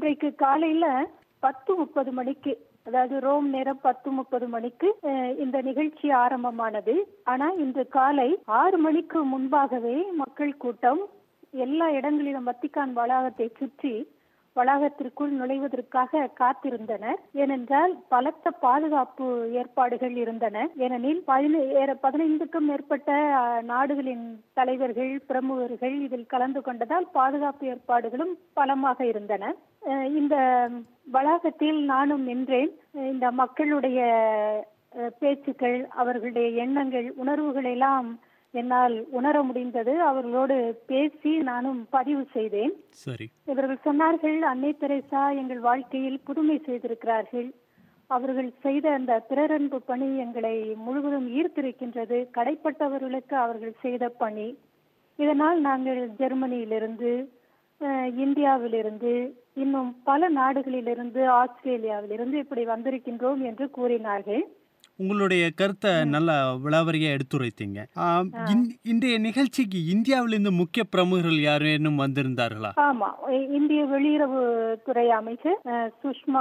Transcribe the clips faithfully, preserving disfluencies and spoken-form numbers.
இன்றைக்கு காலையில பத்து முப்பது மணிக்கு, அதாவது ரோம் நேரம் பத்து முப்பது மணிக்கு இந்த நிகழ்ச்சி ஆரம்பமானது. ஆனா இன்று காலை ஆறு மணிக்கு முன்பாகவே மக்கள் கூட்டம் எல்லா இடங்களிலும் வத்திக்கான் வளாகத்தை சுற்றி வளாகத்திற்குள் நுழைவதற்காக காத்திருந்தனர். ஏனென்றால் பலத்த பாதுகாப்பு ஏற்பாடுகள் இருந்தன. ஏனெனில் பதினைந்துக்கும் மேற்பட்ட நாடுகளின் தலைவர்கள், பிரமுகர்கள் இதில் கலந்து கொண்டதால் பாதுகாப்பு ஏற்பாடுகளும் பலமாக இருந்தன. இந்த வளாகத்தில் நானும் நின்றேன். இந்த மக்களுடைய பேச்சுக்கள், அவர்களுடைய எண்ணங்கள், உணர்வுகள் எல்லாம் என்னால் உணர முடிந்தது. அவர்களோடு பேசி நானும் பதிவு செய்தேன். சரி. இவர்கள் சொன்னார்கள், அன்னை தெரேசா எங்கள் வாழ்க்கையில் புதுமை செய்திருக்கிறார்கள். அவர்கள் செய்த அந்த பிறரன்பு பணி எங்களை முழுவதும் ஈர்த்திருக்கின்றது. கடைப்பட்டவர்களுக்கு அவர்கள் செய்த பணி. இதனால் நாங்கள் ஜெர்மனியிலிருந்து, இந்தியாவிலிருந்து, இன்னும் பல நாடுகளிலிருந்து, ஆஸ்திரேலியாவிலிருந்து இப்படி வந்திருக்கின்றோம் என்று கூறினார்கள். உங்களுடைய கருத்தை நல்ல விளாவரியா எடுத்துரைத்தீங்க. இன்றைய நிகழ்ச்சிக்கு இந்தியாவிலிருந்து முக்கிய பிரமுகர்கள் யாரேனும் வந்திருந்தார்களா? ஆமா, இந்திய வெளியுறவுத்துறை அமைச்சர் சுஷ்மா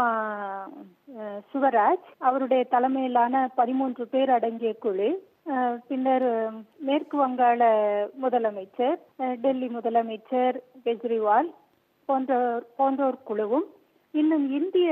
சுவராஜ் அவருடைய தலைமையிலான பதிமூன்று பேர் அடங்கிய குழு, பின்னர் மேற்கு வங்காள முதலமைச்சர், டெல்லி முதலமைச்சர் கெஜ்ரிவால் போன்றோர் போன்றோர் குழுவும், இன்னும் இந்திய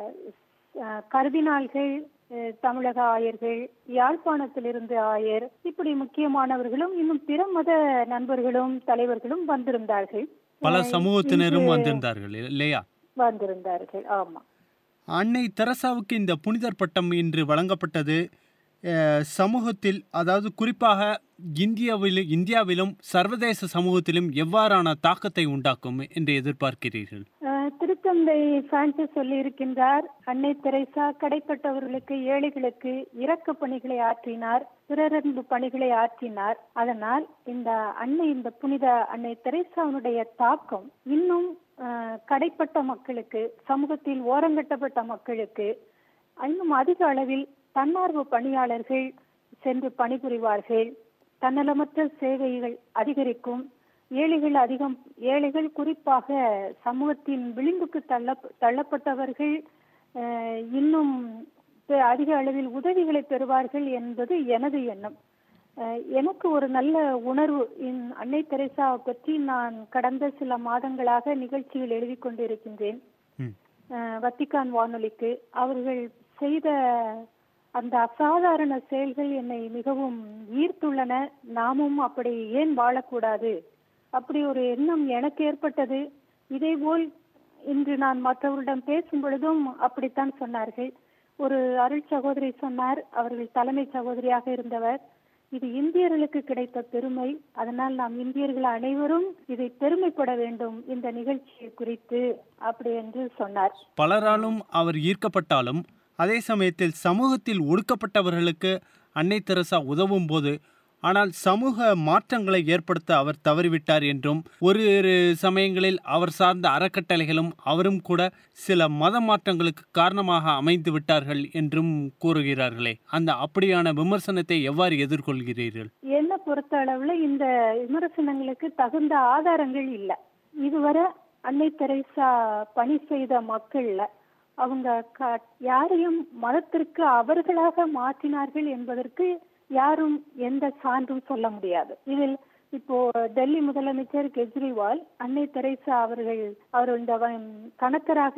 கர்தினால்கள், தமிழக ஆயர்கள், யாழ்ப்பாணத்திலிருந்து ஆயர், இப்படி முக்கியமானவர்களும் இன்னும் பிற மத நண்பர்களும் தலைவர்களும் வந்திருந்தார்கள். பல சமூகத்தினரும் வந்திருந்தார்கள் இல்லையா? வந்திருந்தார்கள். ஆமா. அன்னை தெரசாவுக்கு இந்த புனிதர் பட்டம் இன்று வழங்கப்பட்டது சமூகத்தில், அதாவது குறிப்பாக இந்தியாவிலும் இந்தியாவிலும் சர்வதேச சமூகத்திலும் எவ்வாறான தாக்கத்தை உண்டாக்கும் என்று எதிர்பார்க்கிறீர்கள்? திருத்தந்தை பிரான்சிஸ் சொல்லி இருக்கின்றார், அன்னை தெரேசா கடைப்பட்டவர்களுக்கு, ஏழைகளுக்கு இரக்க பணிகளை ஆற்றினார், பிறரன்பு பணிகளை ஆற்றினார். அதனால் இந்த அன்னை, இந்த புனித அன்னை தெரேசாவுடைய தாக்கம் இன்னும் கடைப்பட்ட மக்களுக்கு, சமூகத்தில் ஓரங்கட்டப்பட்ட மக்களுக்கு இன்னும் அதிக அளவில் தன்னார்வ பணியாளர்கள் சென்று பணிபுரிவார்கள். தன்னலமற்ற சேவைகள் அதிகரிக்கும். ஏழைகள் அதிகம் ஏழைகள் குறிப்பாக சமூகத்தின் விளிம்புக்கு தள்ள தள்ளப்பட்டவர்கள் இன்னும் அதிக அளவில் உதவிகளை பெறுவார்கள் என்பது எனது எண்ணம். எனக்கு ஒரு நல்ல உணர்வு. அன்னை தெரேசா பற்றி நான் கடந்த சில மாதங்களாக நிகழ்ச்சிகள் எழுதி கொண்டிருக்கின்றேன் வத்திக்கான் வானொலிக்கு. அவர்கள் செய்த அந்த அசாதாரண செயல்கள் என்னை மிகவும் ஈர்த்துள்ளன. நாமும் அப்படி ஏன் வாழக்கூடாது, அப்படி ஒரு எண்ணம் எனக்கு ஏற்பட்டது. இதேபோல் இன்று நான் மற்றவர்களிடம் பேசும் பொழுதும் அப்படித்தான் சொன்னார்கள். ஒரு அருள் சகோதரி சொன்னார், அவர்கள் தலைமை சகோதரியாக இருந்தவர், இது இந்தியர்களுக்கு கிடைத்த பெருமை, அதனால் நாம் இந்தியர்கள் அனைவரும் இதை பெருமைப்பட வேண்டும் இந்த நிகழ்ச்சியை குறித்து, அப்படி என்று சொன்னார். பலராலும் அவர் ஈர்க்கப்பட்டாலும் அதே சமயத்தில் சமூகத்தில் ஒடுக்கப்பட்டவர்களுக்கு அன்னை தெரசா உதவும் போது ஆனால் சமூக மாற்றங்களை ஏற்படுத்த அவர் தவறிவிட்டார் என்றும், ஒரு சமயங்களில் அவர் சார்ந்த அறக்கட்டளைகளும் அவரும் கூட சில மத மாற்றங்களுக்கு காரணமாக அமைந்து விட்டார்கள் என்றும் கூறுகிறார்களே, அந்த அப்படியான விமர்சனத்தை எவ்வாறு எதிர்கொள்கிறீர்கள்? என்ன பொறுத்த அளவுல இந்த விமர்சனங்களுக்கு தகுந்த ஆதாரங்கள் இல்லை. இதுவரை அன்னை தெரேசா பணி செய்த மக்கள்ல அவங்க யாரையும் மதத்திற்கு அவர்களாக மாற்றினார்கள் என்பதற்கு யாரும் எந்த சான்றும் சொல்ல முடியாது. இதில் இப்போ டெல்லி முதலமைச்சர் கெஜ்ரிவால் அன்னை தெரேசா அவர்கள் அவர் இந்த கணக்கராக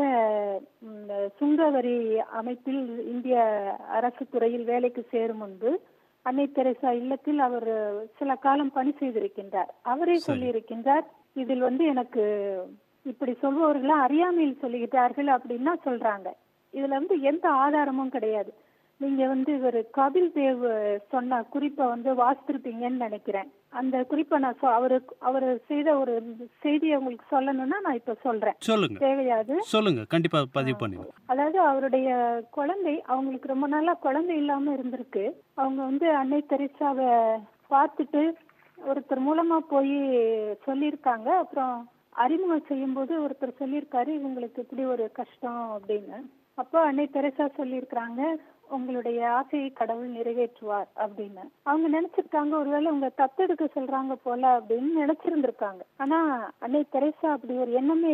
சுங்கவரி அமைப்பில் இந்திய அரசு துறையில் வேலைக்கு சேரும் முன்பு அன்னை தெரேசா இல்லத்தில் அவர் சில காலம் பணி செய்திருக்கின்றார். அவரே சொல்லி இருக்கின்றார், இதில் வந்து எனக்கு இப்படி சொல்பவர்களா அறியாமையில் சொல்லுகிறார்கள் அப்படின்னா சொல்றாங்க. இதுல வந்து எந்த ஆதாரமும் கிடையாது. நீங்க வந்து ஒரு கபில் தேவ் சொன்ன குறிப்பை வந்து வாசித்திருப்பீங்கன்னு நினைக்கிறேன். அந்த குறிப்பை நான் அவரு அவர் செய்த ஒரு செய்தியை உங்களுக்கு சொல்லணும்னா நான் இப்ப சொல்றேன். சொல்லுங்க. தேவையாது? சொல்லுங்க, கண்டிப்பா பதிவு பண்ணுங்க. அதாவது அவருடைய குழந்தை, அவங்களுக்கு ரொம்ப நாளா குழந்தை இல்லாம இருந்திருக்கு. அவங்க வந்து அன்னை தெரேசாவை பார்த்துட்டு ஒருத்தர் மூலமா போய் சொல்லியிருக்காங்க. அப்புறம் அறிமுகம் செய்யும் போது ஒருத்தர் சொல்லியிருக்காரு, இவங்களுக்கு இப்படி ஒரு கஷ்டம் அப்படின்னு. அப்போ அன்னை தெரேசா சொல்லியிருக்கிறாங்க, உங்களுடைய ஆசையை கடவுள் நிறைவேற்றுவார் அப்படின்னு. அவங்க நினைச்சிருக்காங்க, ஒருவேளை உங்க தத்தெடுக்க சொல்றாங்க போல அப்படின்னு நினைச்சிருந்திருக்காங்க. ஆனா அன்னை தெரேசா அப்படி ஒரு எண்ணமே இல்லை.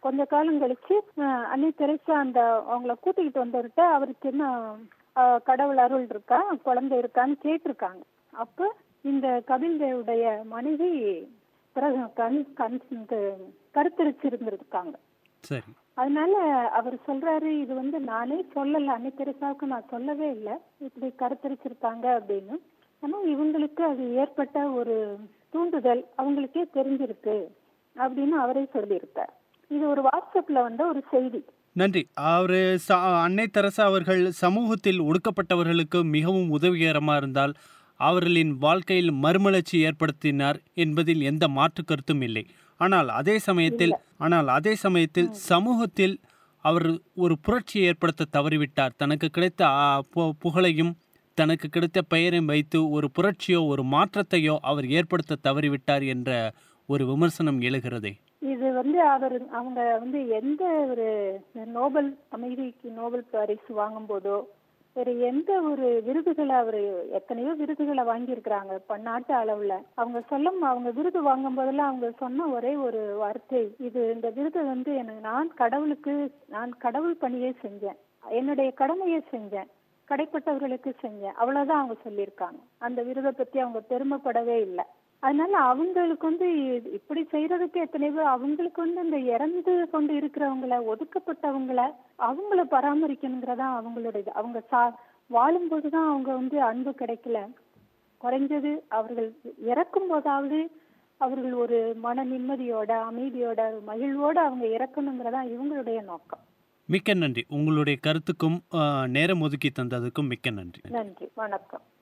கொஞ்ச காலம் கழிச்சு அஹ், அன்னை தெரசா அந்த அவங்கள கூட்டிக்கிட்டு வந்தவர்கிட்ட அவருக்கு என்ன அஹ், கடவுள் அருள் இருக்கா, குழந்தை இருக்கான்னு கேட்டிருக்காங்க. அப்ப இந்த கபில் தேவுடைய மனைவி பிறகு கண் கண் இந்த கருத்தரிச்சிருந்திருக்காங்க. சரி. அதனால அவர் சொல்றாரு, இது வந்து நானே சொல்லல, அன்னை தெரசாவுக்கு நான் சொல்லவே இல்லை இப்படி கருத்தரிச்சிருக்காங்க அப்படின்னு. ஆனா இவங்களுக்கு அது ஏற்பட்ட ஒரு தூண்டுதல் அவங்களுக்கே தெரிஞ்சிருக்கு அப்படின்னு அவரே சொல்லியிருக்கார். இது ஒரு வாட்ஸ்அப்ல வந்த ஒரு செய்தி. நன்றி. அவர் அன்னை தெரசா அவர்கள் சமூகத்தில் ஒடுக்கப்பட்டவர்களுக்கு மிகவும் உதவிகரமாக இருந்தால் அவர்களின் வாழ்க்கையில் மறுமலர்ச்சி ஏற்படுத்தினார் என்பதில் எந்த மாற்று கருத்தும் இல்லை. ஆனால் அதே சமயத்தில் ஆனால் அதே சமயத்தில் சமூகத்தில் அவர் ஒரு புரட்சியை ஏற்படுத்த தவறிவிட்டார். தனக்கு கிடைத்த ஆ, பு- புகழையும் தனக்கு கிடைத்த பெயரையும் வைத்து ஒரு புரட்சியோ ஒரு மாற்றத்தையோ அவர் ஏற்படுத்த தவறிவிட்டார் என்ற ஒரு விமர்சனம் எழுகிறதே. இது வந்து அவர் அவங்க வந்து எந்த ஒரு நோபல் அமைதிக்கு நோபல் பரிசு வாங்கும் போதோ வேற எந்த ஒரு விருதுகளை அவர் எத்தனையோ விருதுகளை வாங்கியிருக்கிறாங்க பன்னாட்டு அளவுல. அவங்க சொல்லும் அவங்க விருது வாங்கும் போதெல்லாம் அவங்க சொன்ன ஒரே ஒரு வார்த்தை, இது இந்த விருது வந்து எனக்கு நான் கடவுளுக்கு நான் கடவுள் பணியை செஞ்சேன், என்னுடைய கடமையை செஞ்சேன், கடைப்பட்டவர்களுக்கு செஞ்சேன், அவ்வளவுதான் அவங்க சொல்லியிருக்காங்க. அந்த விருதை பத்தி அவங்க பெருமைப்படவே இல்லை. அதனால அவங்களுக்கு வந்து இ- இப்படி செய்யறதுக்கு எத்தனை பேர் அவங்களுக்கு வந்து இந்த இறந்து கொண்டு இருக்கிறவங்கள ஒதுக்கப்பட்டவங்கள அவங்கள பராமரிக்கணுங்கிறதா அவங்களுடைய இது. அவங்க சா வாழும்போதுதான் அவங்க வந்து அன்பு கிடைக்கல, குறைஞ்சது அவர்கள் இறக்கும் போதாவது அவர்கள் ஒரு மன நிம்மதியோட அமைதியோட மகிழ்வோட அவங்க இறக்கணுங்கிறதா இவங்களுடைய நோக்கம். மிக்க நன்றி. உங்களுடைய கருத்துக்கும் ஆ, நேரம் ஒதுக்கி தந்ததுக்கும் மிக்க நன்றி. நன்றி, வணக்கம்.